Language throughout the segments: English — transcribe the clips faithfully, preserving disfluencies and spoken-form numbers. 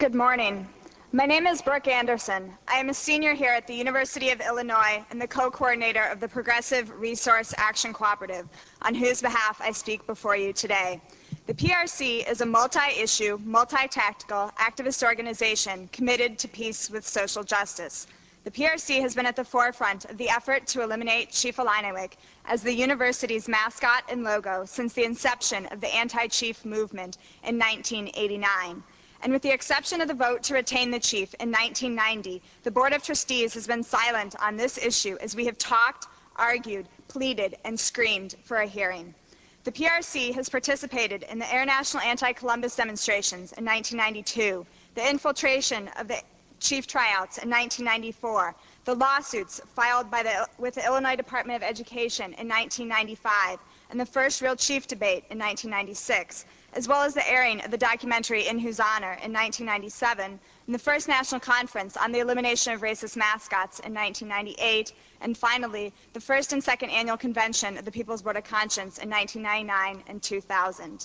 Good morning. My name is Brooke Anderson. I am a senior here at the University of Illinois and the co-coordinator of the Progressive Resource Action Cooperative, on whose behalf I speak before you today. The P R C is a multi-issue, multi-tactical activist organization committed to peace with social justice. The P R C has been at the forefront of the effort to eliminate Chief Illiniwek as the university's mascot and logo since the inception of the anti-chief movement in nineteen eighty-nine. And with the exception of the vote to retain the chief in nineteen ninety, the Board of Trustees has been silent on this issue as we have talked, argued, pleaded, and screamed for a hearing. The P R C has participated in the International Anti-Columbus demonstrations in nineteen ninety-two, the infiltration of the chief tryouts in nineteen ninety-four, the lawsuits filed by the, with the Illinois Department of Education in nineteen ninety-five, and the first real chief debate in nineteen ninety-six, as well as the airing of the documentary In Whose Honor in nineteen ninety-seven, and the first national conference on the elimination of racist mascots in nineteen ninety-eight, and finally, the first and second annual convention of the People's Board of Conscience in nineteen ninety-nine and two thousand.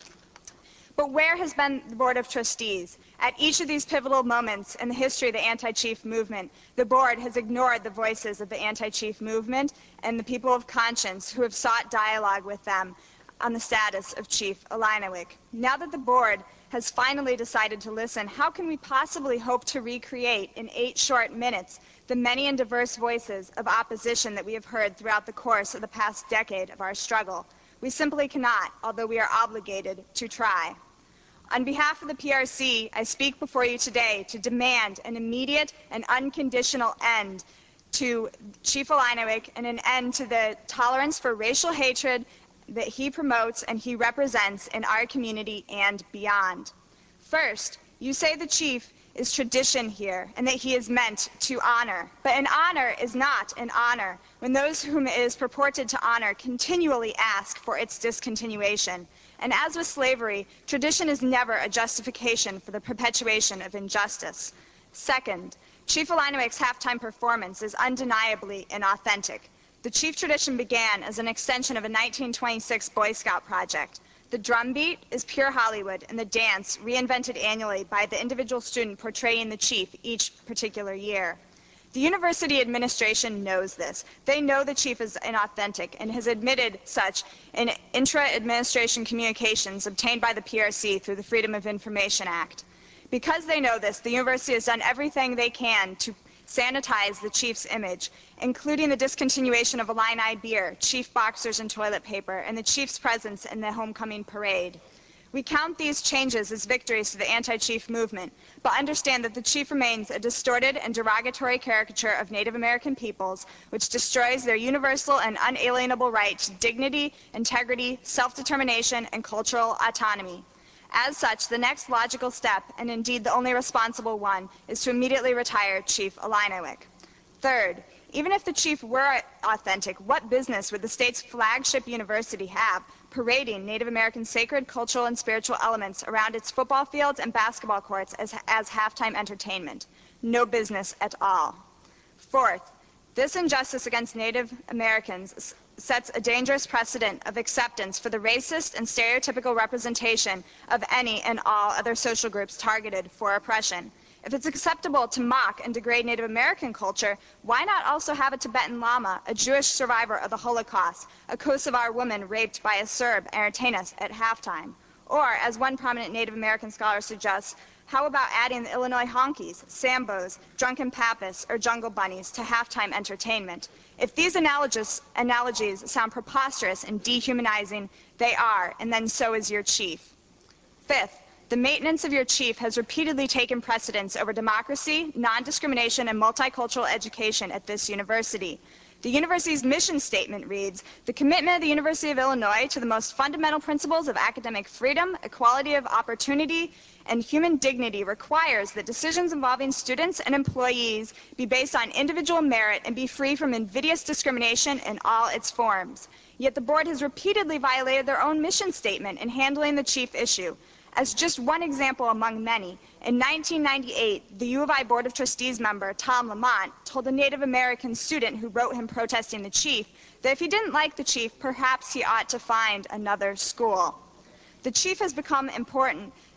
But where has been the Board of Trustees? At each of these pivotal moments in the history of the anti-chief movement, the board has ignored the voices of the anti-chief movement and the people of conscience who have sought dialogue with them on the status of Chief Illiniwek. Now that the board has finally decided to listen, how can we possibly hope to recreate in eight short minutes the many and diverse voices of opposition that we have heard throughout the course of the past decade of our struggle? We simply cannot, although we are obligated to try. On behalf of the P R C, I speak before you today to demand an immediate and unconditional end to Chief Illiniwek and an end to the tolerance for racial hatred that he promotes and he represents in our community and beyond. First, you say the chief is tradition here and that he is meant to honor. But an honor is not an honor when those whom it is purported to honor continually ask for its discontinuation. And as with slavery, tradition is never a justification for the perpetuation of injustice. Second, Chief Illiniwek's halftime performance is undeniably inauthentic. The chief tradition began as an extension of a nineteen twenty-six Boy Scout project. The drum beat is pure Hollywood, and the dance reinvented annually by the individual student portraying the chief each particular year. The university administration knows this. They know the chief is inauthentic and has admitted such in intra-administration communications obtained by the P R C through the Freedom of Information Act. Because they know this, the university has done everything they can to sanitize the chief's image, including the discontinuation of Illini beer, chief boxers and toilet paper, and the chief's presence in the homecoming parade. We count these changes as victories to the anti-chief movement, but understand that the chief remains a distorted and derogatory caricature of Native American peoples, which destroys their universal and unalienable right to dignity, integrity, self-determination, and cultural autonomy. As such, the next logical step, and indeed the only responsible one, is to immediately retire Chief Illiniwek. Third, even if the chief were authentic, what business would the state's flagship university have parading Native American sacred, cultural, and spiritual elements around its football fields and basketball courts as, as halftime entertainment? No business at all. Fourth, this injustice against Native Americans sets a dangerous precedent of acceptance for the racist and stereotypical representation of any and all other social groups targeted for oppression. If it's acceptable to mock and degrade Native American culture, why not also have a Tibetan Lama, a Jewish survivor of the Holocaust, a Kosovar woman raped by a Serb, entertain us at halftime? Or, as one prominent Native American scholar suggests, how about adding the Illinois honkies, sambos, drunken papists, or jungle bunnies to halftime entertainment? If these analogies, analogies sound preposterous and dehumanizing, they are, and then so is your chief. Fifth, the maintenance of your chief has repeatedly taken precedence over democracy, non-discrimination, and multicultural education at this university. The university's mission statement reads, "The commitment of the University of Illinois to the most fundamental principles of academic freedom, equality of opportunity, and human dignity requires that decisions involving students and employees be based on individual merit and be free from invidious discrimination in all its forms." Yet the board has repeatedly violated their own mission statement in handling the chief issue. As just one example among many, in nineteen ninety-eight, the U of I Board of Trustees member, Tom Lamont, told a Native American student who wrote him protesting the chief that if he didn't like the chief, perhaps he ought to find another school. The chief has become important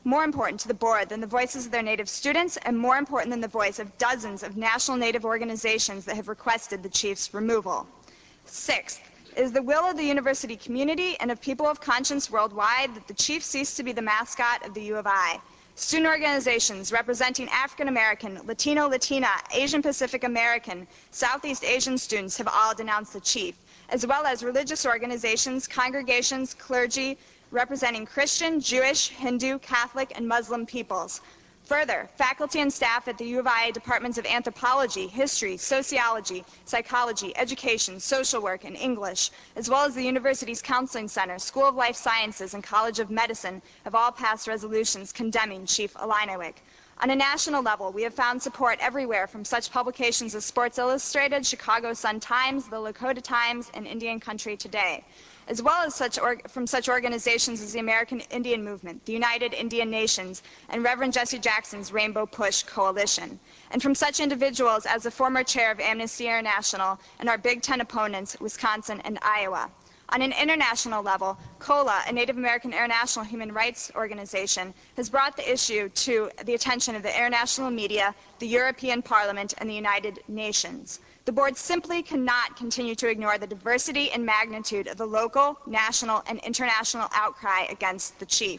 more important to the board than the voices of their Native students, and more important than the voice of dozens of national Native organizations that have requested the chief's removal. Sixth, it is the will of the university community and of people of conscience worldwide that the chief cease to be the mascot of the U of I. Student organizations representing African American, Latino, Latina, Asian Pacific American, Southeast Asian students have all denounced the chief, as well as religious organizations, congregations, clergy, representing Christian, Jewish, Hindu, Catholic, and Muslim peoples. Further, faculty and staff at the U of I departments of anthropology, history, sociology, psychology, education, social work, and English, as well as the university's counseling center, School of Life Sciences, and College of Medicine, have all passed resolutions condemning Chief Illiniwek. On a national level, we have found support everywhere from such publications as Sports Illustrated, Chicago Sun-Times, the Lakota Times, and Indian Country Today, as well as such or from such organizations as the American Indian Movement, the United Indian Nations, and Reverend Jesse Jackson's Rainbow Push Coalition, and from such individuals as the former chair of Amnesty International and our Big Ten opponents, Wisconsin and Iowa. On an international level, COLA, a Native American International Human Rights Organization, has brought the issue to the attention of the international media, the European Parliament, and the United Nations. The board simply cannot continue to ignore the diversity and magnitude of the local, national, and international outcry against the chief.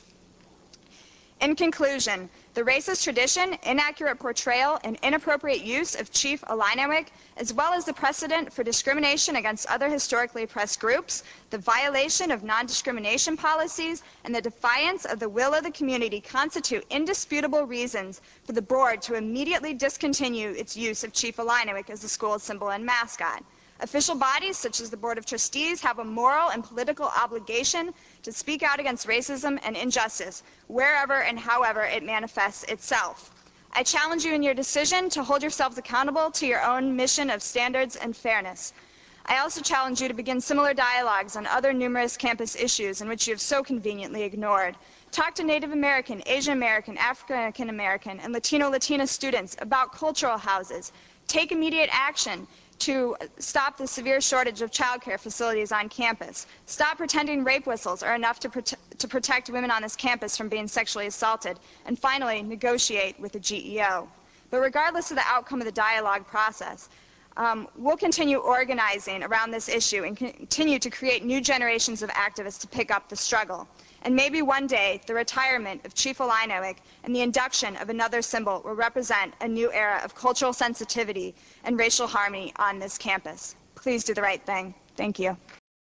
In conclusion, the racist tradition, inaccurate portrayal, and inappropriate use of Chief Illiniwek, as well as the precedent for discrimination against other historically oppressed groups, the violation of non-discrimination policies, and the defiance of the will of the community constitute indisputable reasons for the board to immediately discontinue its use of Chief Illiniwek as the school's symbol and mascot. Official bodies, such as the Board of Trustees, have a moral and political obligation to speak out against racism and injustice, wherever and however it manifests itself. I challenge you in your decision to hold yourselves accountable to your own mission of standards and fairness. I also challenge you to begin similar dialogues on other numerous campus issues in which you have so conveniently ignored. Talk to Native American, Asian American, African American, and Latino Latina students about cultural houses. Take immediate action to stop the severe shortage of child care facilities on campus. Stop pretending rape whistles are enough to, prote to protect women on this campus from being sexually assaulted. And finally, negotiate with the G E O. But regardless of the outcome of the dialogue process, um, we'll continue organizing around this issue and continue to create new generations of activists to pick up the struggle. And maybe one day, the retirement of Chief Illiniwek and the induction of another symbol will represent a new era of cultural sensitivity and racial harmony on this campus. Please do the right thing. Thank you.